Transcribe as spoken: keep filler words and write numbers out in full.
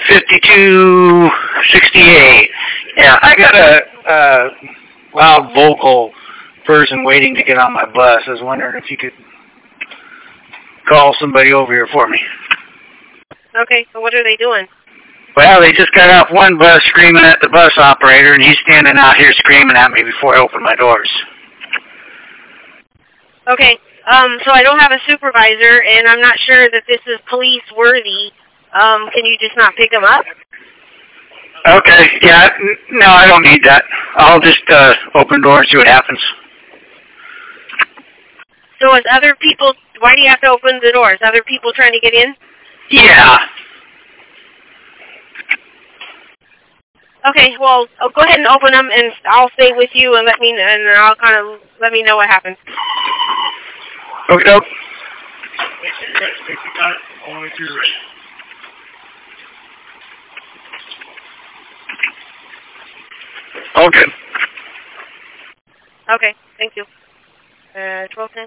fifty-two sixty-eight. Yeah, I got a, a loud vocal person waiting to get on my bus. I was wondering if you could call somebody over here for me. Okay, so what are they doing? Well, they just got off one bus screaming at the bus operator, and he's standing out here screaming at me before I open my doors. Okay, um, so I don't have a supervisor, and I'm not sure that this is police worthy. Um, can you just not pick them up? Okay, yeah, no, I don't need that. I'll just uh, open doors and see what happens. So is other people, why do you have to open the doors? Other people trying to get in? Yeah. Okay, well, I'll go ahead and open them, and I'll stay with you, and let me, and I'll kind of let me know what happens. Okay, doke. Okay. Okay, thank you. Uh, twelve ten.